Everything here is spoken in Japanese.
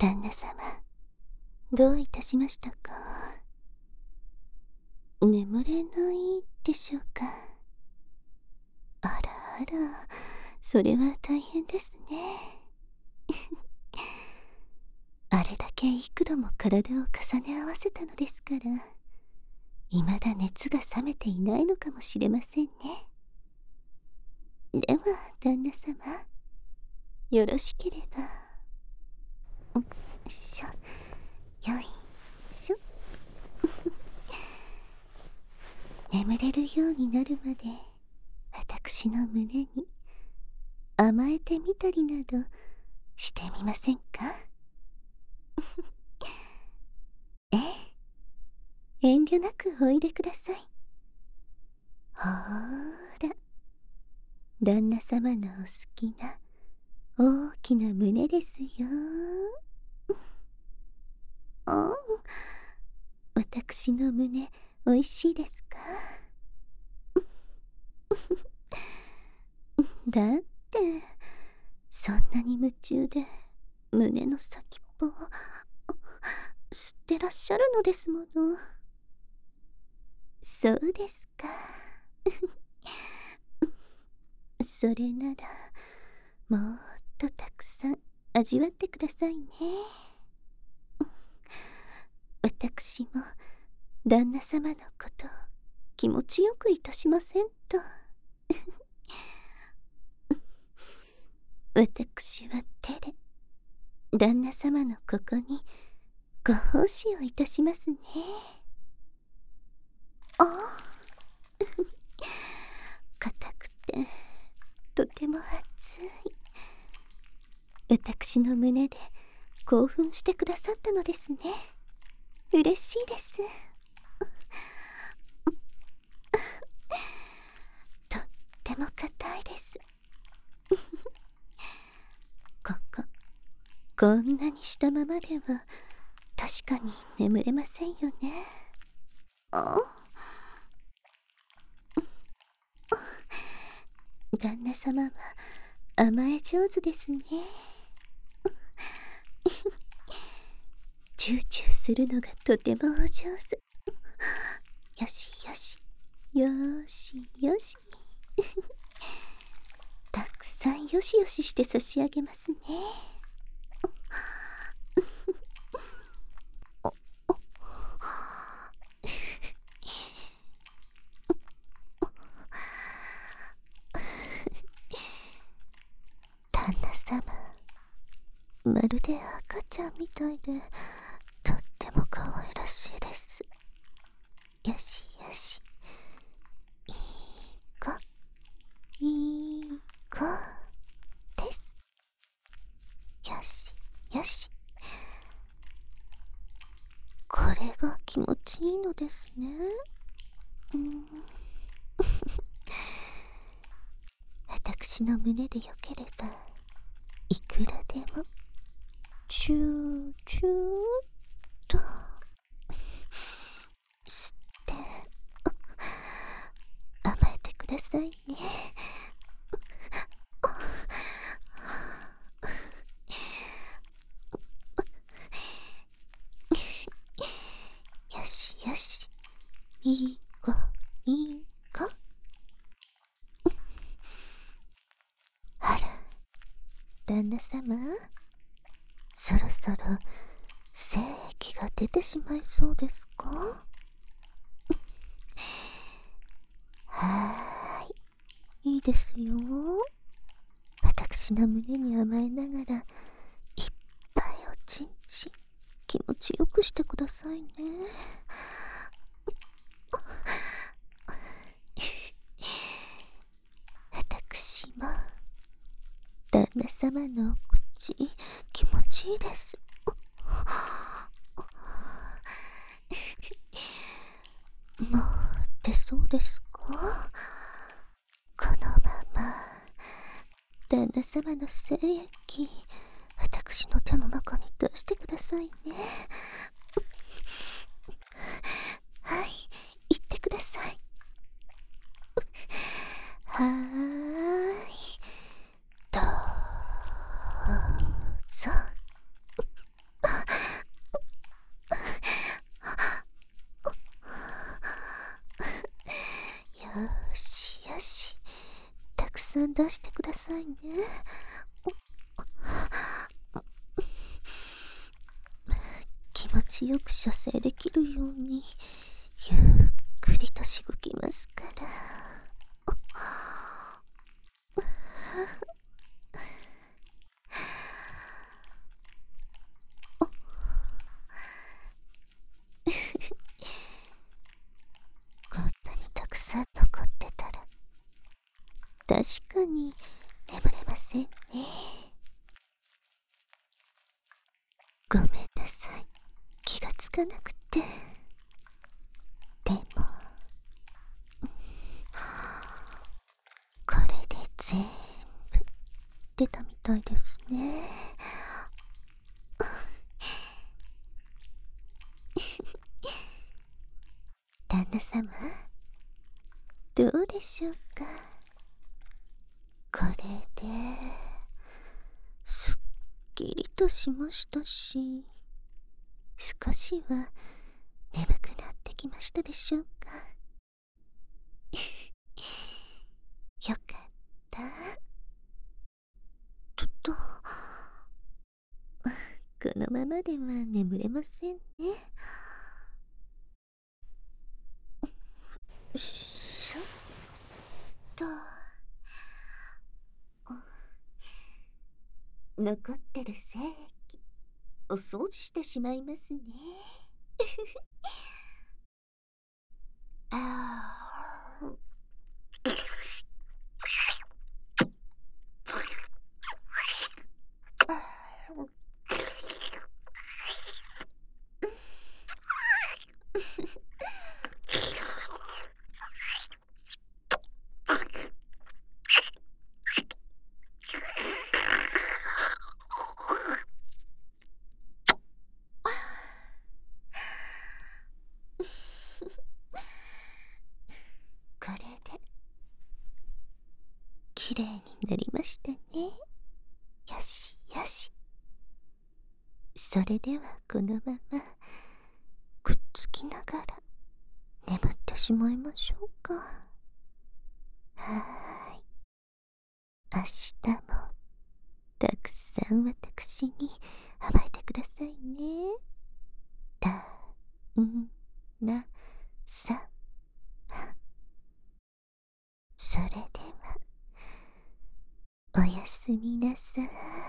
旦那様、どういたしましたか？眠れないでしょうか？あらあら、それは大変ですね。あれだけ幾度も体を重ね合わせたのですから、未だ熱が冷めていないのかもしれませんね。では、旦那様、よろしければ。よいしょ、よいしょ。眠れるようになるまで、私の胸に甘えてみたりなどしてみませんか？ええ、遠慮なくおいでください。ほーら、旦那様のお好きな大きな胸ですよ。あ、私の胸おいしいですか？だってそんなに夢中で胸の先っぽを吸ってらっしゃるのですもの。そうですか。それならもっとたくさん味わってくださいね。私も旦那様のこと気持ちよくいたしませんと。私は手で旦那様のここにご奉仕をいたしますね。あ、硬くてとても熱い。私の胸で興奮してくださったのですね。嬉しいです。とっても硬いです。こんなにしたままでは確かに眠れませんよね。あ、旦那様は甘え上手ですね。チューチューするのがとてもお上手。よしよし、よーしよし。たくさんよしよしして差し上げますね。旦那様、まるで赤ちゃんみたいでとっても可愛らしいです。よしよし、いい子いい子です。よしよし、これが気持ちいいのですね。私の胸でよければいくらでもチューチューと吸って甘えてくださいね。よしよし、いい子いい子。あら、旦那様、そろそろ精液が出てしまいそうですか？はーい、いいですよ。私の胸に甘えながらいっぱいおちんちん気持ちよくしてくださいね。私も旦那様のお口気持ちいいです。もう出そうですか？このまま旦那様の精液私の手の中に出してくださいね。はい、言ってください。はーい、どうぞ。 ん出してくださいね。気持ちよく射精できるようにゆっくりとしごきますから。こんなにたくさん残ってたら確かに眠れませんね。ごめんなさい、気がつかなくて。でもこれで全部出たみたいですね。旦那様、どうでしょうか。これですっきりとしましたし、少しは眠くなってきましたでしょうか。よかった。このままでは眠れませんね。よいしょっと。残ってる精液お掃除してしまいますね。あーこれできれいになりましたね。よしよし。それではこのままくっつきながら眠ってしまいましょうか。はーい。明日もたくさん私に甘えてくださいね。だんなさま。それではおやすみなさい。